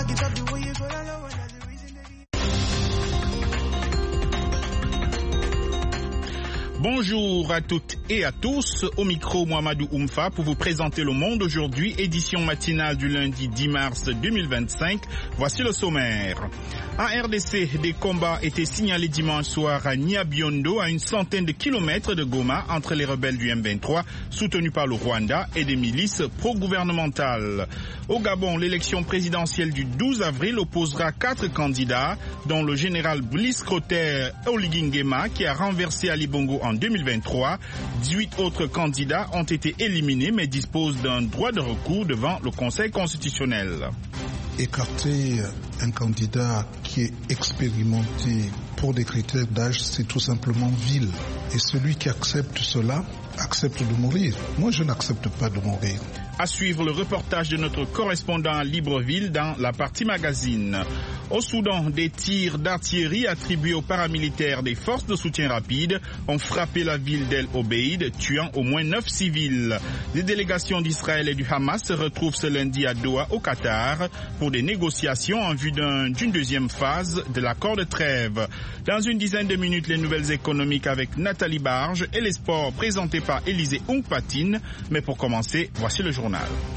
Bonjour à toutes et à tous, au micro Mohamedou Oumfa pour vous présenter Le Monde aujourd'hui, édition matinale du lundi 10 mars 2025. Voici le sommaire. En RDC, des combats étaient signalés dimanche soir à Nyabiondo, à une centaine de kilomètres de Goma, entre les rebelles du M23, soutenus par le Rwanda, et des milices pro-gouvernementales. Au Gabon, l'élection présidentielle du 12 avril opposera 4 candidats, dont le général Brice Clotaire Oligui Nguema, qui a renversé Ali Bongo en 2023. 18 autres candidats ont été éliminés, mais disposent d'un droit de recours devant le Conseil constitutionnel. Écarter un candidat qui est expérimenté pour des critères d'âge, c'est tout simplement vil. Et celui qui accepte cela accepte de mourir. Moi, je n'accepte pas de mourir. À suivre le reportage de notre correspondant à Libreville dans la partie magazine. Au Soudan, des tirs d'artillerie attribués aux paramilitaires des forces de soutien rapide ont frappé la ville d'El Obeid, tuant au moins 9 civils. Les délégations d'Israël et du Hamas se retrouvent ce lundi à Doha, au Qatar, pour des négociations en vue d'une deuxième phase de l'accord de trêve. Dans une dizaine de minutes, les nouvelles économiques avec Nathalie Barge et les sports présentés par Élisée Ongpatine. Mais pour commencer, voici le journal.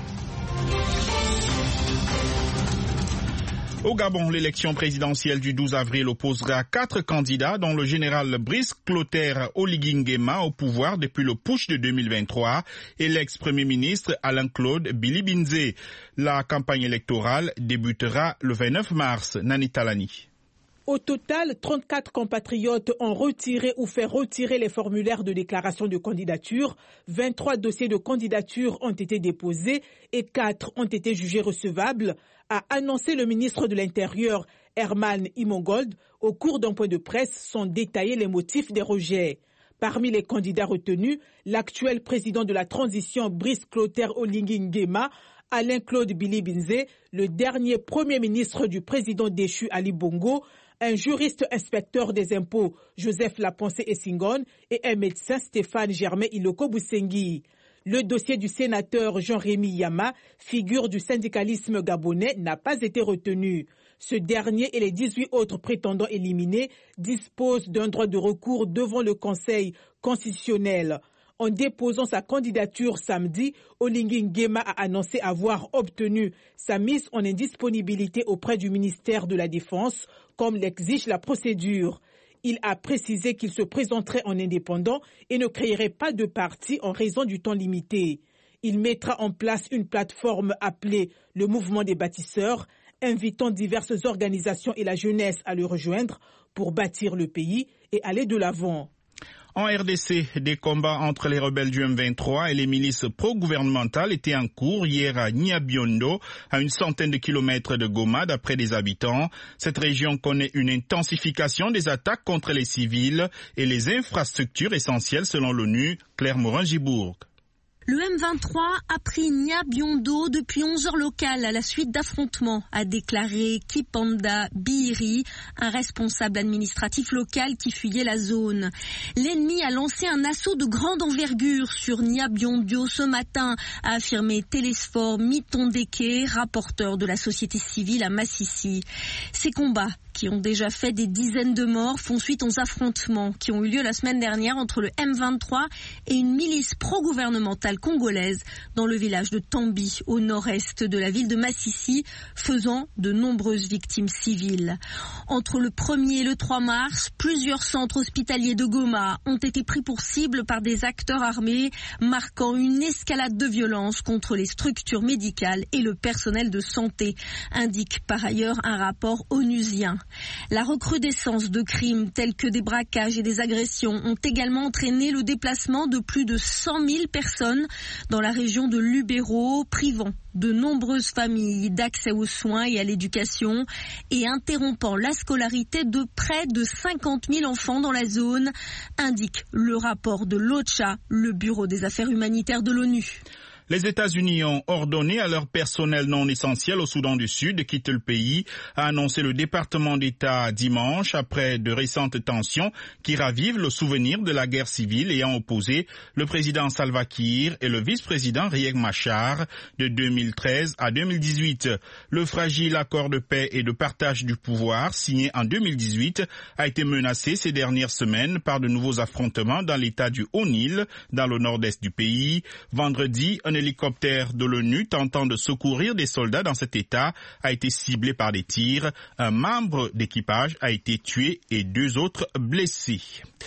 Au Gabon, l'élection présidentielle du 12 avril opposera 4 candidats, dont le général Brice Clotaire Oligui Nguema au pouvoir depuis le putsch de 2023 et l'ex-premier ministre Alain-Claude Billy-Binze. La campagne électorale débutera le 29 mars. Nani Talani. Au total, 34 compatriotes ont retiré ou fait retirer les formulaires de déclaration de candidature. 23 dossiers de candidature ont été déposés et 4 ont été jugés recevables, a annoncé le ministre de l'Intérieur, Herman Imongold. Au cours d'un point de presse, sont détaillés les motifs des rejets. Parmi les candidats retenus, l'actuel président de la transition, Brice Clotaire Oligui Nguema, Alain-Claude Billy-Binze, le dernier premier ministre du président déchu Ali Bongo, un juriste inspecteur des impôts, Joseph Laponcé-Essingone, et un médecin, Stéphane Germain Iloko-Boussengi. Le dossier du sénateur Jean-Rémy Yama, figure du syndicalisme gabonais, n'a pas été retenu. Ce dernier et les 18 autres prétendants éliminés disposent d'un droit de recours devant le Conseil constitutionnel. En déposant sa candidature samedi, Oligui Nguema a annoncé avoir obtenu sa mise en indisponibilité auprès du ministère de la Défense, comme l'exige la procédure. Il a précisé qu'il se présenterait en indépendant et ne créerait pas de parti en raison du temps limité. Il mettra en place une plateforme appelée le Mouvement des bâtisseurs, invitant diverses organisations et la jeunesse à le rejoindre pour bâtir le pays et aller de l'avant. En RDC, des combats entre les rebelles du M23 et les milices pro-gouvernementales étaient en cours hier à Nyabiondo, à une centaine de kilomètres de Goma, d'après des habitants. Cette région connaît une intensification des attaques contre les civils et les infrastructures essentielles selon l'ONU. Claire Morin-Gibourg. Le M23 a pris Nyabiondo depuis 11 heures locales à la suite d'affrontements, a déclaré Kipanda Bihiri, un responsable administratif local qui fuyait la zone. L'ennemi a lancé un assaut de grande envergure sur Nyabiondo ce matin, a affirmé Télésphore Mitondeke, rapporteur de la société civile à Massissi. Ces combats, qui ont déjà fait des dizaines de morts, font suite aux affrontements qui ont eu lieu la semaine dernière entre le M23 et une milice pro-gouvernementale congolaise dans le village de Tambi, au nord-est de la ville de Massissi, faisant de nombreuses victimes civiles. Entre le 1er et le 3 mars, plusieurs centres hospitaliers de Goma ont été pris pour cible par des acteurs armés, marquant une escalade de violence contre les structures médicales et le personnel de santé, indique par ailleurs un rapport onusien. La recrudescence de crimes tels que des braquages et des agressions ont également entraîné le déplacement de plus de 100 000 personnes dans la région de Lubero, privant de nombreuses familles d'accès aux soins et à l'éducation et interrompant la scolarité de près de 50 000 enfants dans la zone, indique le rapport de l'OCHA, le Bureau des affaires humanitaires de l'ONU. Les États-Unis ont ordonné à leur personnel non essentiel au Soudan du Sud de quitter le pays, a annoncé le département d'État dimanche après de récentes tensions qui ravivent le souvenir de la guerre civile ayant opposé le président Salva Kiir et le vice-président Riek Machar de 2013 à 2018. Le fragile accord de paix et de partage du pouvoir signé en 2018 a été menacé ces dernières semaines par de nouveaux affrontements dans l'état du Haut-Nil, dans le nord-est du pays. Vendredi, un hélicoptère de l'ONU tentant de secourir des soldats dans cet état a été ciblé par des tirs. Un membre d'équipage a été tué et 2 autres blessés.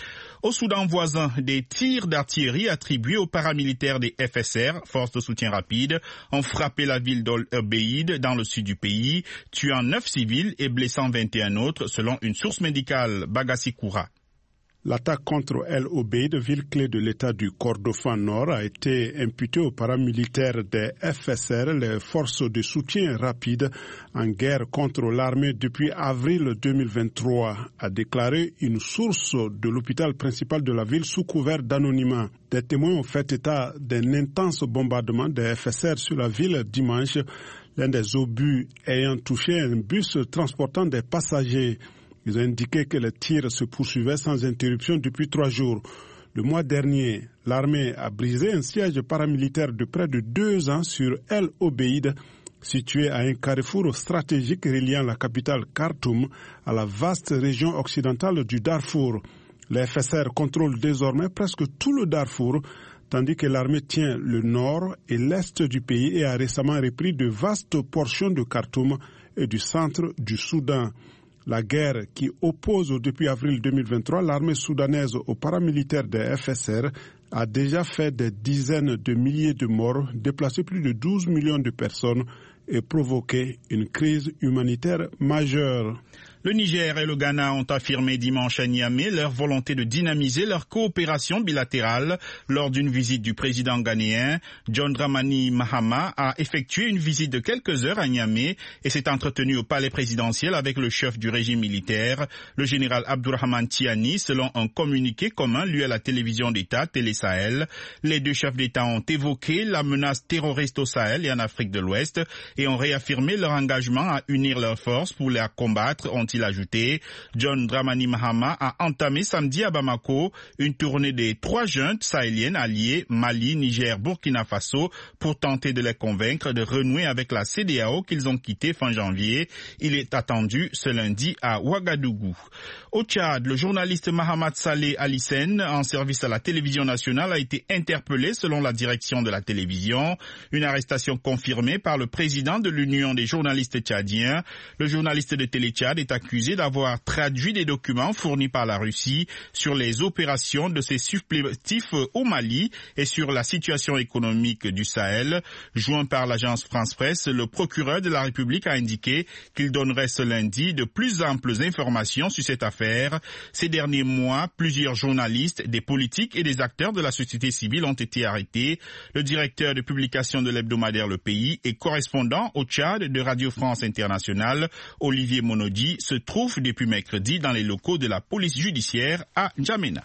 Au Soudan voisin, des tirs d'artillerie attribués aux paramilitaires des FSR, Forces de soutien rapide, ont frappé la ville d'Al-Obeid dans le sud du pays, tuant 9 civils et blessant 21 autres, selon une source médicale, Bagassi Koura. L'attaque contre El-Obeid, ville clé de l'état du Kordofan Nord, a été imputée aux paramilitaires des FSR, les forces de soutien rapide, en guerre contre l'armée depuis avril 2023, a déclaré une source de l'hôpital principal de la ville sous couvert d'anonymat. Des témoins ont fait état d'un intense bombardement des FSR sur la ville dimanche, l'un des obus ayant touché un bus transportant des passagers. Ils ont indiqué que les tirs se poursuivaient sans interruption depuis 3 jours. Le mois dernier, l'armée a brisé un siège paramilitaire de près de 2 ans sur El-Obeid, situé à un carrefour stratégique reliant la capitale Khartoum à la vaste région occidentale du Darfour. Les FSR contrôlent désormais presque tout le Darfour, tandis que l'armée tient le nord et l'est du pays et a récemment repris de vastes portions de Khartoum et du centre du Soudan. La guerre qui oppose depuis avril 2023 l'armée soudanaise aux paramilitaires des FSR a déjà fait des dizaines de milliers de morts, déplacé plus de 12 millions de personnes et provoqué une crise humanitaire majeure. Le Niger et le Ghana ont affirmé dimanche à Niamey leur volonté de dynamiser leur coopération bilatérale lors d'une visite du président ghanéen. John Dramani Mahama a effectué une visite de quelques heures à Niamey et s'est entretenu au palais présidentiel avec le chef du régime militaire, le général Abdourahmane Tiani, selon un communiqué commun lu à la télévision d'État Télé Sahel. Les 2 chefs d'État ont évoqué la menace terroriste au Sahel et en Afrique de l'Ouest et ont réaffirmé leur engagement à unir leurs forces pour les combattre, ont-ils ajouté. John Dramani Mahama a entamé samedi à Bamako une tournée des 3 juntes sahéliennes alliées, Mali, Niger, Burkina Faso, pour tenter de les convaincre de renouer avec la CEDEAO qu'ils ont quittée fin janvier. Il est attendu ce lundi à Ouagadougou. Au Tchad, le journaliste Mahamad Saleh Alisen, en service à la télévision nationale, a été interpellé selon la direction de la télévision. Une arrestation confirmée par le président de l'Union des journalistes tchadiens. Le journaliste de Télé Tchad est accusé d'avoir traduit des documents fournis par la Russie sur les opérations de ses supplétifs au Mali et sur la situation économique du Sahel. Joint par l'agence France Presse, le procureur de la République a indiqué qu'il donnerait ce lundi de plus amples informations sur cette affaire. Ces derniers mois, plusieurs journalistes, des politiques et des acteurs de la société civile ont été arrêtés. Le directeur de publication de l'hebdomadaire Le Pays et correspondant au Tchad de Radio France Internationale, Olivier Monodi, se trouve depuis mercredi dans les locaux de la police judiciaire à N'Djamena.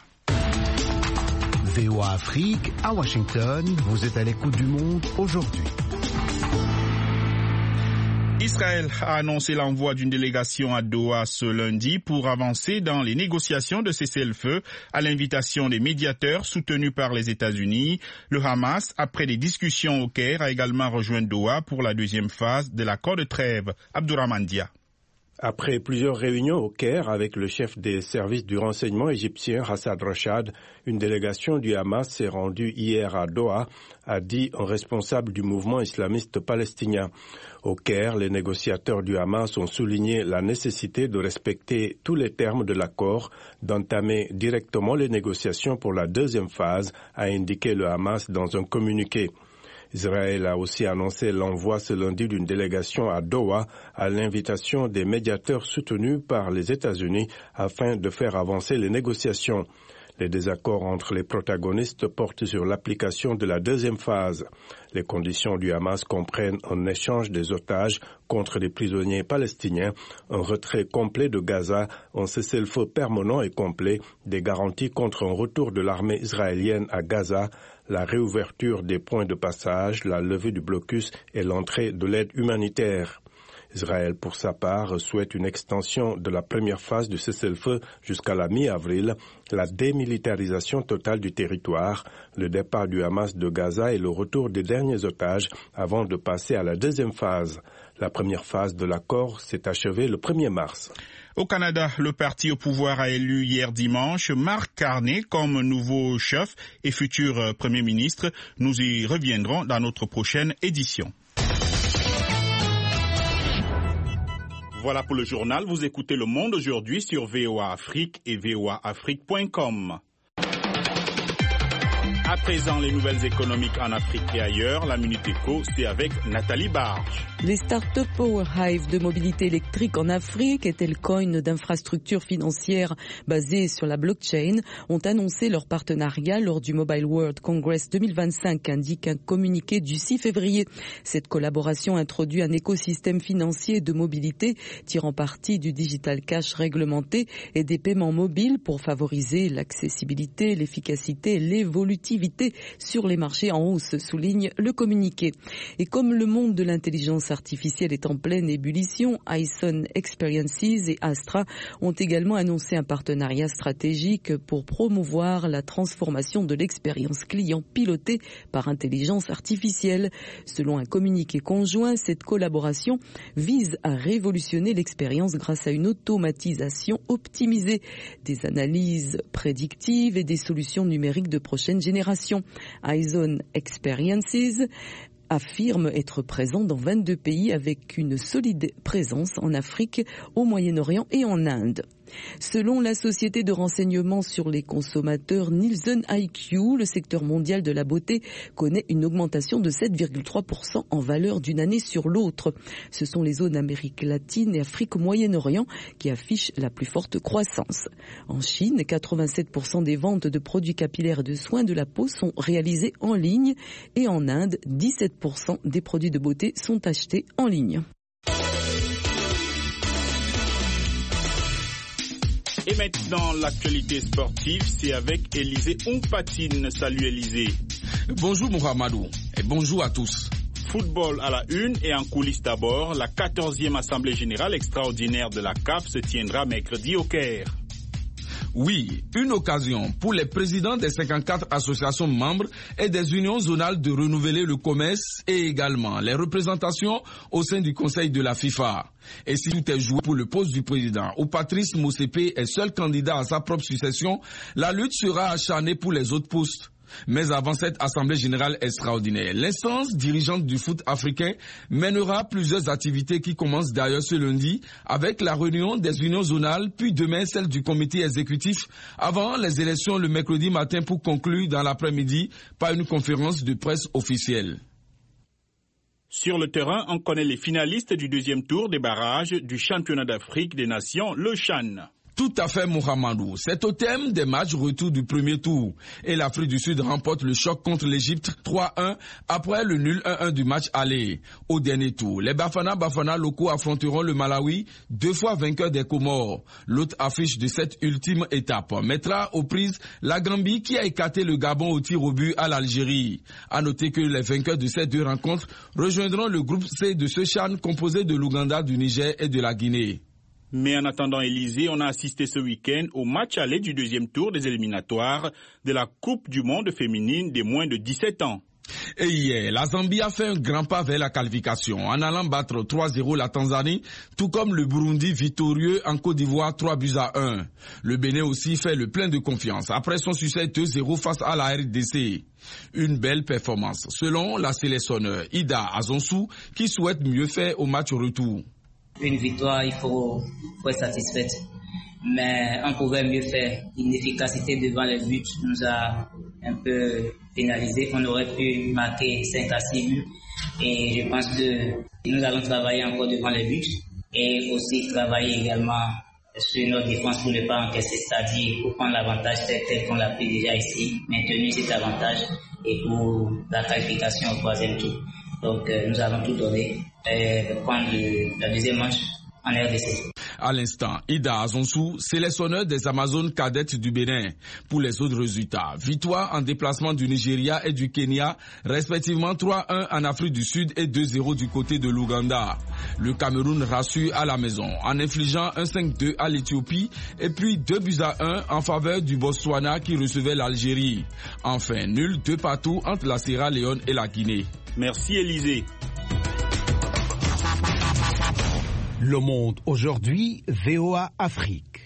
VOA Afrique, à Washington, vous êtes à l'écoute du monde aujourd'hui. Israël a annoncé l'envoi d'une délégation à Doha ce lundi pour avancer dans les négociations de cessez-le-feu à l'invitation des médiateurs soutenus par les États-Unis. Le Hamas, après des discussions au Caire, a également rejoint Doha pour la 2e phase de l'accord de trêve. Abdourahmane Dia. Après plusieurs réunions au Caire avec le chef des services du renseignement égyptien Hassad Rachad, une délégation du Hamas s'est rendue hier à Doha, a dit un responsable du mouvement islamiste palestinien. Au Caire, les négociateurs du Hamas ont souligné la nécessité de respecter tous les termes de l'accord, d'entamer directement les négociations pour la 2e phase, a indiqué le Hamas dans un communiqué. Israël a aussi annoncé l'envoi ce lundi d'une délégation à Doha à l'invitation des médiateurs soutenus par les États-Unis afin de faire avancer les négociations. Les désaccords entre les protagonistes portent sur l'application de la deuxième phase. Les conditions du Hamas comprennent un échange des otages contre des prisonniers palestiniens, un retrait complet de Gaza, un cessez-le-feu permanent et complet, des garanties contre un retour de l'armée israélienne à Gaza, la réouverture des points de passage, la levée du blocus et l'entrée de l'aide humanitaire. Israël, pour sa part, souhaite une extension de la première phase du cessez-le-feu jusqu'à la mi-avril, la démilitarisation totale du territoire, le départ du Hamas de Gaza et le retour des derniers otages avant de passer à la deuxième phase. La première phase de l'accord s'est achevée le 1er mars. Au Canada, le parti au pouvoir a élu hier dimanche Mark Carney comme nouveau chef et futur Premier ministre. Nous y reviendrons dans notre prochaine édition. Voilà pour le journal. Vous écoutez Le Monde aujourd'hui sur VOA Afrique et voaafrique.com. À présent, les nouvelles économiques en Afrique et ailleurs. La Minute Éco, c'est avec Nathalie Barge. Les start-up Power Hive de mobilité électrique en Afrique et Telcoin d'infrastructures financières basées sur la blockchain ont annoncé leur partenariat lors du Mobile World Congress 2025, indique un communiqué du 6 février. Cette collaboration introduit un écosystème financier de mobilité tirant parti du digital cash réglementé et des paiements mobiles pour favoriser l'accessibilité, l'efficacité et l'évolutivité sur les marchés en hausse, souligne le communiqué. Et comme le monde de l'intelligence artificielle est en pleine ébullition, Hyson Experiences et Astra ont également annoncé un partenariat stratégique pour promouvoir la transformation de l'expérience client pilotée par intelligence artificielle. Selon un communiqué conjoint, cette collaboration vise à révolutionner l'expérience grâce à une automatisation optimisée, des analyses prédictives et des solutions numériques de prochaine génération. Hyson Experiences affirme être présent dans 22 pays avec une solide présence en Afrique, au Moyen-Orient et en Inde. Selon la société de renseignement sur les consommateurs Nielsen IQ, le secteur mondial de la beauté connaît une augmentation de 7,3% en valeur d'une année sur l'autre. Ce sont les zones Amérique latine et Afrique Moyen-Orient qui affichent la plus forte croissance. En Chine, 87% des ventes de produits capillaires et de soins de la peau sont réalisées en ligne et en Inde, 17% des produits de beauté sont achetés en ligne. Et maintenant, l'actualité sportive, c'est avec Élisée Ompatine. Salut Élisée. Bonjour Mohamedou et bonjour à tous. Football à la une et en coulisses d'abord, la 14e Assemblée Générale extraordinaire de la CAF se tiendra mercredi au Caire. Oui, une occasion pour les présidents des 54 associations membres et des unions zonales de renouveler le commerce et également les représentations au sein du Conseil de la FIFA. Et si tout est joué pour le poste du président, où Patrice Motsepe est seul candidat à sa propre succession, la lutte sera acharnée pour les autres postes. Mais avant cette Assemblée générale extraordinaire, l'instance dirigeante du foot africain mènera plusieurs activités qui commencent d'ailleurs ce lundi avec la réunion des unions zonales, puis demain celle du comité exécutif, avant les élections le mercredi matin pour conclure dans l'après-midi par une conférence de presse officielle. Sur le terrain, on connaît les finalistes du deuxième tour des barrages du championnat d'Afrique des Nations, le CHAN. Tout à fait, Mohamedou. C'est au thème des matchs retour du premier tour. Et l'Afrique du Sud remporte le choc contre l'Égypte 3-1 après le nul 1-1 du match aller. Au dernier tour, les Bafana locaux affronteront le Malawi, 2 fois vainqueur des Comores. L'autre affiche de cette ultime étape mettra aux prises la Gambie qui a écarté le Gabon au tir au but à l'Algérie. À noter que les vainqueurs de ces deux rencontres rejoindront le groupe C de ce CHAN composé de l'Ouganda, du Niger et de la Guinée. Mais en attendant Élysée, on a assisté ce week-end au match aller du deuxième tour des éliminatoires de la Coupe du monde féminine des moins de 17 ans. Et hier, la Zambie a fait un grand pas vers la qualification en allant battre 3-0 la Tanzanie, tout comme le Burundi victorieux en Côte d'Ivoire 3-1. Le Bénin aussi fait le plein de confiance après son succès 2-0 face à la RDC. Une belle performance selon la sélectionneur Ida Azonsou qui souhaite mieux faire au match retour. Une victoire, il faut être satisfaite. Mais on pouvait mieux faire. L'inefficacité devant les buts nous a un peu pénalisé. On aurait pu marquer 5 à 6 buts. Et je pense que nous allons travailler encore devant les buts. Et aussi travailler également sur notre défense pour ne pas encaisser, c'est-à-dire pour prendre l'avantage tel qu'on l'a pris déjà ici, maintenir cet avantage et pour la qualification au 3e tour. Donc nous allons tout donner pour prendre la deuxième manche en RDC. À l'instant, Ida Azonsou, sélectionneur des Amazones cadettes du Bénin. Pour les autres résultats, victoire en déplacement du Nigeria et du Kenya, respectivement 3-1 en Afrique du Sud et 2-0 du côté de l'Ouganda. Le Cameroun rassure à la maison en infligeant un 5-2 à l'Éthiopie et puis 2-1 en faveur du Botswana qui recevait l'Algérie. Enfin, nul 2-2 entre la Sierra Leone et la Guinée. Merci Élisée. Le Monde aujourd'hui, VOA Afrique.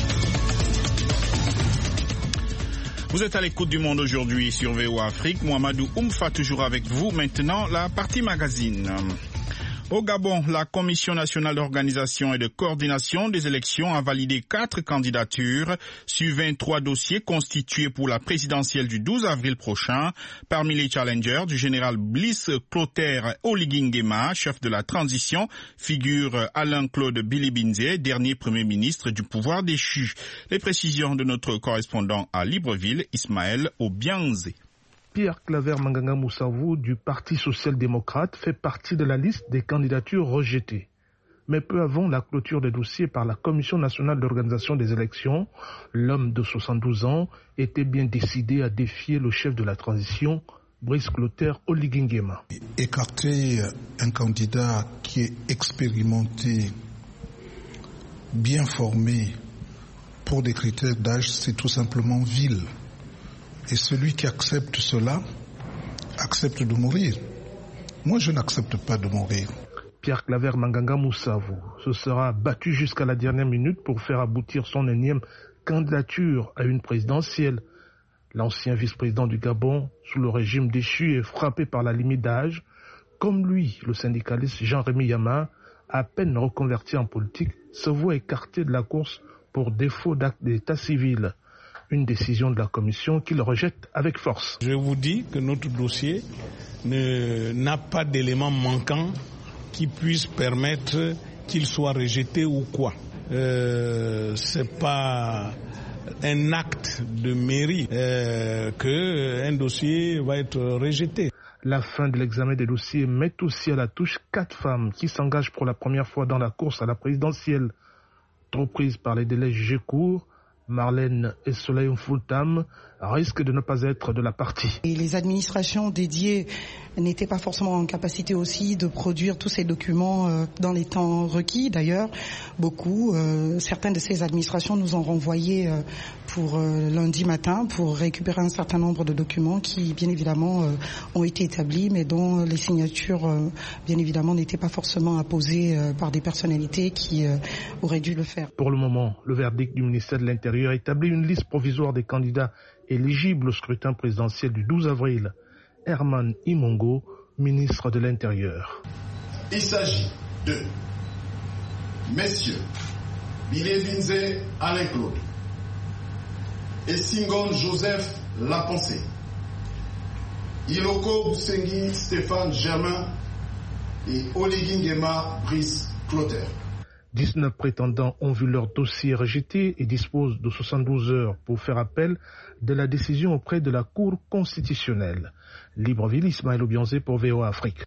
Vous êtes à l'écoute du Monde aujourd'hui sur VOA Afrique. Mohamedou Oumfa toujours avec vous. Maintenant, la partie magazine. Au Gabon, la Commission nationale d'organisation et de coordination des élections a validé 4 candidatures sur 23 dossiers constitués pour la présidentielle du 12 avril prochain. Parmi les challengers du général Bliss Clotaire Oligui-Nguema, chef de la transition, figure Alain-Claude Bilibinze, dernier premier ministre du pouvoir déchu. Les précisions de notre correspondant à Libreville, Ismaël Obianze. Pierre Claver Manganga Moussavou du Parti social-démocrate fait partie de la liste des candidatures rejetées. Mais peu avant la clôture des dossiers par la Commission nationale d'organisation des élections, l'homme de 72 ans était bien décidé à défier le chef de la transition, Brice Clotaire Oligui-Nguema. Écarter un candidat qui est expérimenté, bien formé, pour des critères d'âge, c'est tout simplement vil. Et celui qui accepte cela, accepte de mourir. Moi, je n'accepte pas de mourir. Pierre Claver Manganga Moussavou se sera battu jusqu'à la dernière minute pour faire aboutir son énième candidature à une présidentielle. L'ancien vice-président du Gabon, sous le régime déchu et frappé par la limite d'âge, comme lui, le syndicaliste Jean-Rémy Yama, à peine reconverti en politique, se voit écarté de la course pour défaut d'acte d'état civil. Une décision de la commission qu'il rejette avec force. Je vous dis que notre dossier n'a pas d'éléments manquants qui puissent permettre qu'il soit rejeté ou quoi. C'est pas un acte de mairie qu'un dossier va être rejeté. La fin de l'examen des dossiers met aussi à la touche 4 femmes qui s'engagent pour la première fois dans la course à la présidentielle. Trop prises par les délais jugés courts, Marlène et Soleil Fultam risquent de ne pas être de la partie. Et les administrations dédiées n'étaient pas forcément en capacité aussi de produire tous ces documents dans les temps requis. D'ailleurs, certaines de ces administrations nous ont renvoyé pour lundi matin pour récupérer un certain nombre de documents qui, bien évidemment, ont été établis, mais dont les signatures, bien évidemment, n'étaient pas forcément apposées par des personnalités qui auraient dû le faire. Pour le moment, le verdict du ministère de l'Intérieur établit une liste provisoire des candidats éligibles au scrutin présidentiel du 12 avril. Herman Imongo, ministre de l'Intérieur. Il s'agit de messieurs Bilibinze Alain-Claude et Singon Joseph Lapensé, Iloko Boussengi Stéphane Germain et Oligui-Nguema Brice Clotaire. 19 prétendants ont vu leur dossier rejeté et disposent de 72 heures pour faire appel de la décision auprès de la Cour constitutionnelle. Libreville, Ismaël Obianze pour VOA Afrique.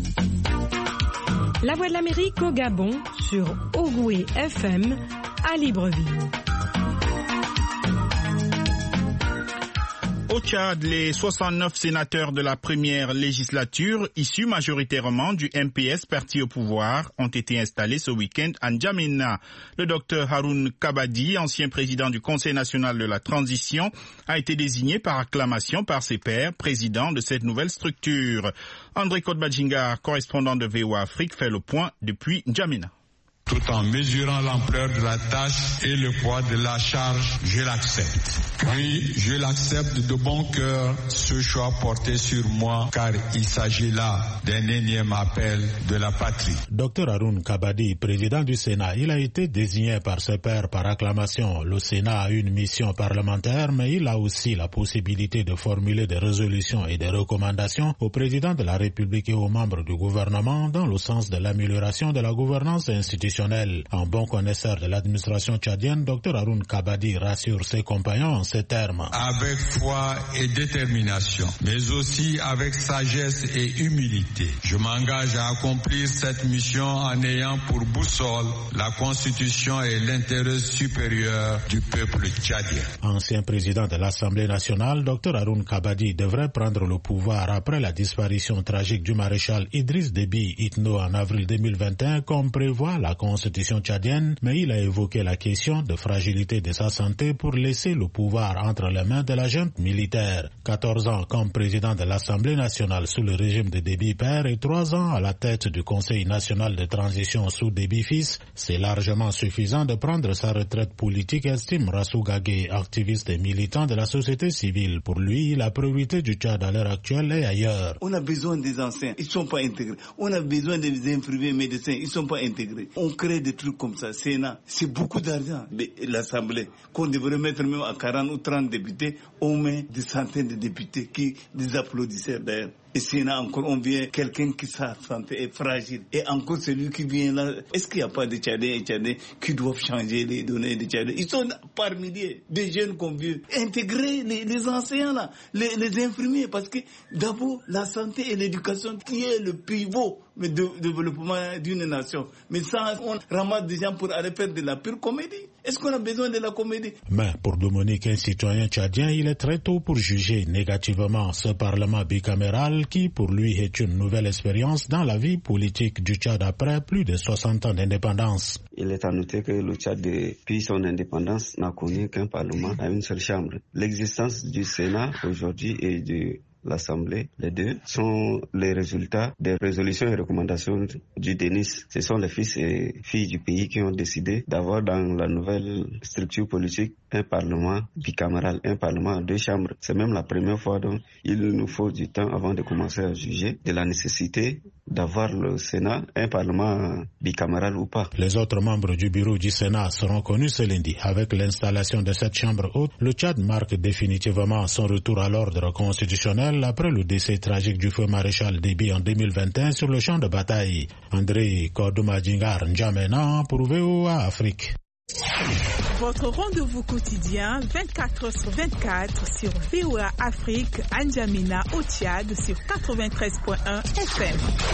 La Voix de l'Amérique au Gabon sur Ogoué FM à Libreville. Au Tchad, les 69 sénateurs de la première législature, issus majoritairement du MPS, parti au pouvoir, ont été installés ce week-end à N'Djamena. Le docteur Haroun Kabadi, ancien président du Conseil national de la transition, a été désigné par acclamation par ses pairs, président de cette nouvelle structure. André Kodbadjinga, correspondant de VOA Afrique, fait le point depuis N'Djamena. Tout en mesurant l'ampleur de la tâche et le poids de la charge, je l'accepte. Oui, je l'accepte de bon cœur, ce choix porté sur moi, car il s'agit là d'un énième appel de la patrie. Dr Haroun Kabadi, président du Sénat, il a été désigné par ses pairs par acclamation. Le Sénat a une mission parlementaire, mais il a aussi la possibilité de formuler des résolutions et des recommandations au président de la République et aux membres du gouvernement dans le sens de l'amélioration de la gouvernance institutionnelle constitutionnel. Un bon connaisseur de l'administration tchadienne, Dr Haroun Kabadi rassure ses compagnons en ces termes. Avec foi et détermination, mais aussi avec sagesse et humilité, je m'engage à accomplir cette mission en ayant pour boussole la Constitution et l'intérêt supérieur du peuple tchadien. Ancien président de l'Assemblée nationale, Dr Haroun Kabadi devrait prendre le pouvoir après la disparition tragique du maréchal Idriss Déby Itno en avril 2021, comme prévoit la Constitution tchadienne, mais il a évoqué la question de fragilité de sa santé pour laisser le pouvoir entre les mains de la junte militaire. 14 ans comme président de l'Assemblée nationale sous le régime de Déby père et 3 ans à la tête du Conseil national de transition sous Déby fils, c'est largement suffisant de prendre sa retraite politique, estime Rassou Gagé, activiste et militant de la société civile. Pour lui, la priorité du Tchad à l'heure actuelle est ailleurs. On a besoin des anciens, ils ne sont pas intégrés. On a besoin des infirmiers médecins, ils ne sont pas intégrés. On crée des trucs comme ça. Sénat, c'est beaucoup d'argent. L'Assemblée, qu'on devrait mettre même à 40 ou 30 députés, on met des centaines de députés qui des applaudissaient d'ailleurs. Et Sénat encore, on vient quelqu'un qui sa santé est fragile. Et encore celui qui vient là, est-ce qu'il n'y a pas de Tchadiens et Tchadiens qui doivent changer les données des Tchadiens? Ils sont par milliers, des jeunes comme vieux. Intégrer les enseignants là, les infirmiers, parce que d'abord la santé et l'éducation qui est le pivot de développement d'une nation. Mais ça, on ramasse des gens pour aller faire de la pure comédie. Est-ce qu'on a besoin de la comédie? Mais pour Dominique, un citoyen tchadien, il est très tôt pour juger négativement ce parlement bicaméral qui, pour lui, est une nouvelle expérience dans la vie politique du Tchad après plus de 60 ans d'indépendance. Il est à noter que le Tchad, depuis son indépendance, n'a connu qu'un parlement à une seule chambre. L'existence du Sénat aujourd'hui et de l'Assemblée, les deux, sont les résultats des résolutions et recommandations du DENIS. Ce sont les fils et filles du pays qui ont décidé d'avoir dans la nouvelle structure politique un parlement bicaméral, un parlement à 2 chambres. C'est même la première fois, donc il nous faut du temps avant de commencer à juger de la nécessité d'avoir le Sénat, un parlement bicaméral ou pas. Les autres membres du bureau du Sénat seront connus ce lundi. Avec l'installation de cette chambre haute, le Tchad marque définitivement son retour à l'ordre constitutionnel après le décès tragique du feu maréchal Déby en 2021 sur le champ de bataille. André Kordouma-Djingar N'Djamena pour VOA Afrique. Votre rendez-vous quotidien 24h/24 sur VOA Afrique, N'Djamena au Tchad sur 93.1 FM.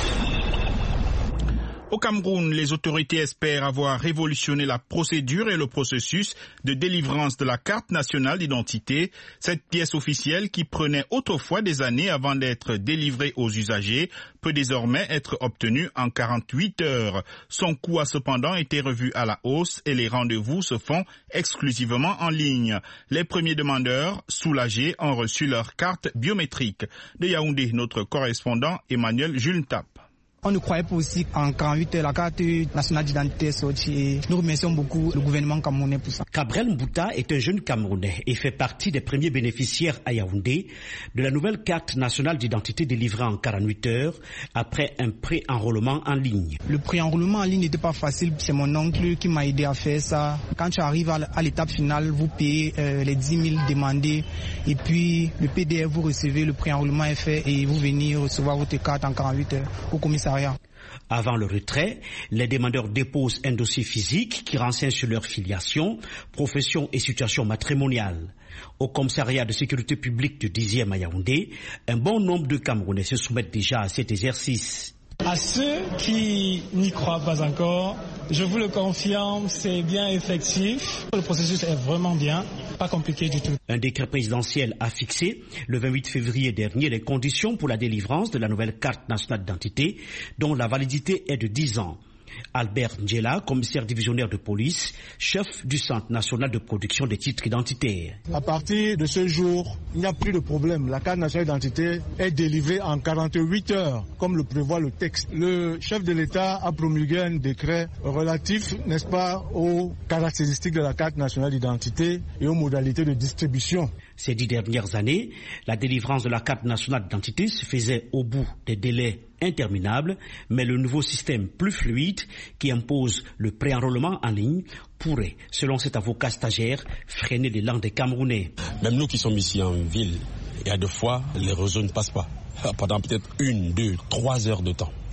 Au Cameroun, les autorités espèrent avoir révolutionné la procédure et le processus de délivrance de la carte nationale d'identité. Cette pièce officielle qui prenait autrefois des années avant d'être délivrée aux usagers peut désormais être obtenue en 48 heures. Son coût a cependant été revu à la hausse et les rendez-vous se font exclusivement en ligne. Les premiers demandeurs, soulagés, ont reçu leur carte biométrique. De Yaoundé, notre correspondant Emmanuel Jultap. On ne croyait pas aussi qu'en 48 heures, la carte nationale d'identité est sortie. Nous remercions beaucoup le gouvernement camerounais pour ça. Gabriel Mbouta est un jeune Camerounais et fait partie des premiers bénéficiaires à Yaoundé de la nouvelle carte nationale d'identité délivrée en 48 heures après un pré-enrôlement en ligne. Le pré-enrôlement en ligne n'était pas facile. C'est mon oncle qui m'a aidé à faire ça. Quand tu arrives à l'étape finale, vous payez les 10 000 demandés et puis le PDF, vous recevez, le pré-enrôlement est fait et vous venez recevoir votre carte en 48 heures au commissariat. Avant le retrait, les demandeurs déposent un dossier physique qui renseigne sur leur filiation, profession et situation matrimoniale. Au commissariat de sécurité publique du 10e à Yaoundé, un bon nombre de Camerounais se soumettent déjà à cet exercice. À ceux qui n'y croient pas encore, je vous le confirme, c'est bien effectif. Le processus est vraiment bien, pas compliqué du tout. Un décret présidentiel a fixé le 28 février dernier les conditions pour la délivrance de la nouvelle carte nationale d'identité dont la validité est de 10 ans. Albert Ndjela, commissaire divisionnaire de police, chef du Centre national de production des titres identitaires. À partir de ce jour, il n'y a plus de problème. La carte nationale d'identité est délivrée en 48 heures, comme le prévoit le texte. Le chef de l'État a promulgué un décret relatif, n'est-ce pas, aux caractéristiques de la carte nationale d'identité et aux modalités de distribution. Ces 10 dernières années, la délivrance de la carte nationale d'identité se faisait au bout des délais interminables, mais le nouveau système plus fluide qui impose le pré-enrôlement en ligne pourrait, selon cet avocat stagiaire, freiner l'élan des Camerounais. Même nous qui sommes ici en ville, il y a des fois, les réseaux ne passent pas. Pendant peut-être 1, 2, 3 heures de temps.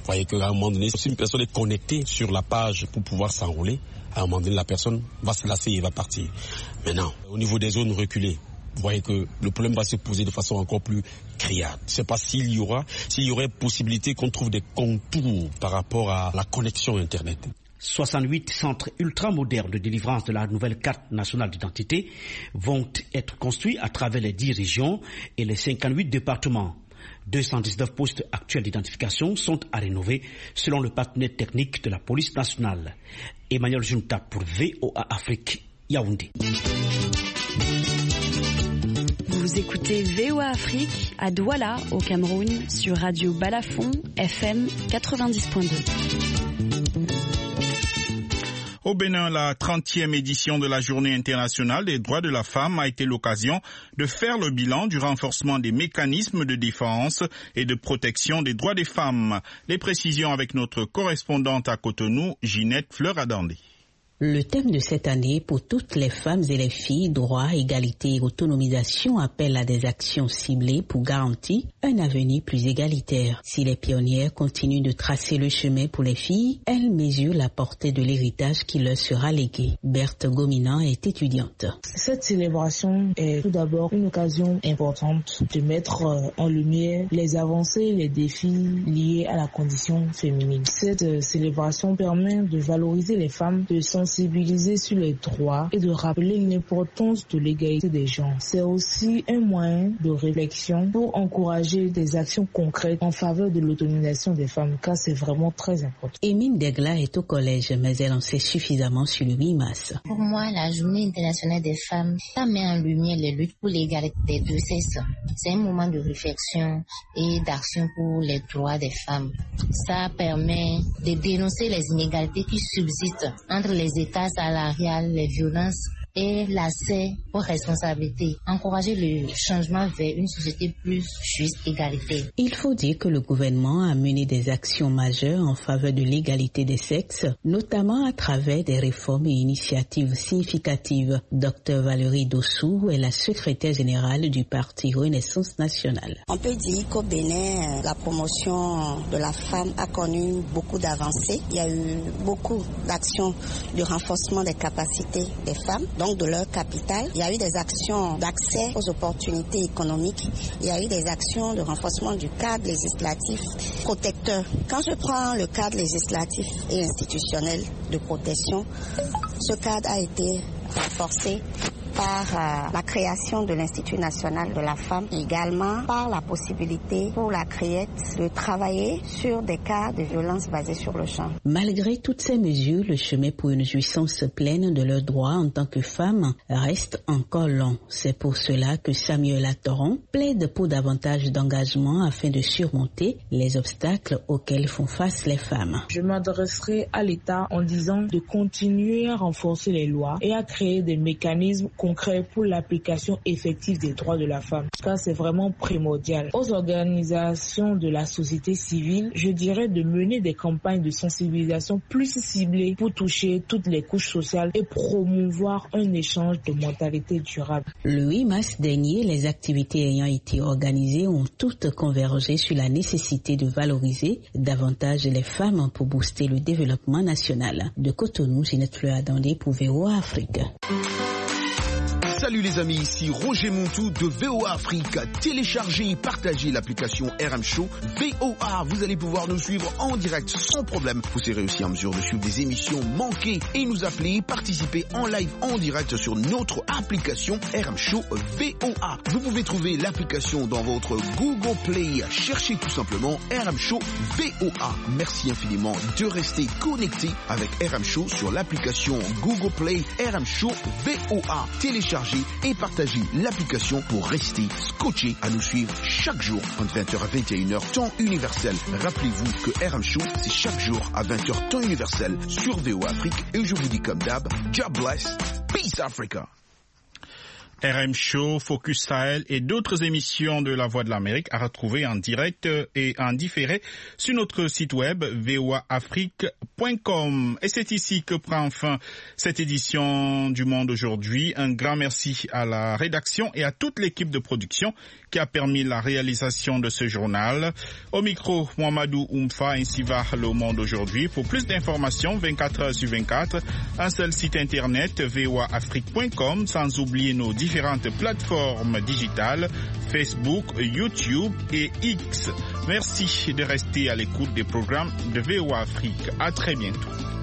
Vous voyez qu'à un moment donné, si une personne est connectée sur la page pour pouvoir s'enrôler, à un moment donné, la personne va se lasser et va partir. Maintenant, au niveau des zones reculées, vous voyez que le problème va se poser de façon encore plus criarde. Je ne sais pas s'il y aurait possibilité qu'on trouve des contours par rapport à la connexion Internet. 68 centres ultramodernes de délivrance de la nouvelle carte nationale d'identité vont être construits à travers les 10 régions et les 58 départements. 219 postes actuels d'identification sont à rénover selon le partenaire technique de la police nationale. Emmanuel Junta pour VOA Afrique, Yaoundé. Vous écoutez VOA Afrique à Douala, au Cameroun, sur Radio Balafon, FM 90.2. Au Bénin, la 30e édition de la Journée internationale des droits de la femme a été l'occasion de faire le bilan du renforcement des mécanismes de défense et de protection des droits des femmes. Les précisions avec notre correspondante à Cotonou, Ginette Fleur-Adandé. Le thème de cette année pour toutes les femmes et les filles, droit, égalité et autonomisation, appelle à des actions ciblées pour garantir un avenir plus égalitaire. Si les pionnières continuent de tracer le chemin pour les filles, elles mesurent la portée de l'héritage qui leur sera légué. Berthe Gominan est étudiante. Cette célébration est tout d'abord une occasion importante de mettre en lumière les avancées, les défis liés à la condition féminine. Cette célébration permet de valoriser les femmes, de sensibiliser sur les droits et de rappeler l'importance de l'égalité des genres. C'est aussi un moyen de réflexion pour encourager des actions concrètes en faveur de l'autonomisation des femmes, car c'est vraiment très important. Émine Degla est au collège, mais elle en sait suffisamment sur le 8 mars. Pour moi, la Journée internationale des femmes, ça met en lumière les luttes pour l'égalité des deux sexes. C'est un moment de réflexion et d'action pour les droits des femmes. Ça permet de dénoncer les inégalités qui subsistent entre les états salariales, les violences et l'accès aux responsabilités. Encourager le changement vers une société plus juste, égalitaire. Il faut dire que le gouvernement a mené des actions majeures en faveur de l'égalité des sexes, notamment à travers des réformes et initiatives significatives. Dr Valérie Dossou est la secrétaire générale du parti Renaissance nationale. On peut dire qu'au Bénin, la promotion de la femme a connu beaucoup d'avancées. Il y a eu beaucoup d'actions de renforcement des capacités des femmes, donc de leur capital. Il y a eu des actions d'accès aux opportunités économiques. Il y a eu des actions de renforcement du cadre législatif protecteur. Quand je prends le cadre législatif et institutionnel de protection, ce cadre a été renforcé par la création de l'Institut national de la femme, également par la possibilité pour la CRIET de travailler sur des cas de violence basés sur le genre. Malgré toutes ces mesures, le chemin pour une jouissance pleine de leurs droits en tant que femmes reste encore long. C'est pour cela que Samuela Toron plaide pour davantage d'engagement afin de surmonter les obstacles auxquels font face les femmes. Je m'adresserai à l'État en disant de continuer à renforcer les lois et à créer des mécanismes concret pour l'application effective des droits de la femme, car c'est vraiment primordial. Aux organisations de la société civile, je dirais de mener des campagnes de sensibilisation plus ciblées pour toucher toutes les couches sociales et promouvoir un échange de mentalité durable. Le 8 mars dernier, les activités ayant été organisées ont toutes convergé sur la nécessité de valoriser davantage les femmes pour booster le développement national. De Cotonou, Ginette Fleur-Adandé pour VOA Afrique. Salut les amis, ici Roger Montou de VOA Afrique. Téléchargez et partagez l'application RM Show VOA. Vous allez pouvoir nous suivre en direct sans problème. Vous serez aussi en mesure de suivre des émissions manquées et nous appeler, participer en live en direct sur notre application RM Show VOA. Vous pouvez trouver l'application dans votre Google Play. Cherchez tout simplement RM Show VOA. Merci infiniment de rester connecté avec RM Show sur l'application Google Play RM Show VOA. Téléchargez et partagez l'application pour rester scotché à nous suivre chaque jour entre 20h à 21h temps universel. Rappelez-vous que RM Show c'est chaque jour à 20h temps universel sur VOA Afrique et je vous dis comme d'hab, God bless, peace Africa. RM Show, Focus Sahel et d'autres émissions de La Voix de l'Amérique à retrouver en direct et en différé sur notre site web voaafrique.com. Et c'est ici que prend fin cette édition du Monde aujourd'hui. Un grand merci à la rédaction et à toute l'équipe de production qui a permis la réalisation de ce journal. Au micro, Mohamedou Oumfa, ainsi va le Monde aujourd'hui. Pour plus d'informations, 24 heures sur 24, un seul site internet, voaafrique.com, sans oublier nos différentes plateformes digitales, Facebook, YouTube et X. Merci de rester à l'écoute des programmes de VOA Afrique. À très bientôt.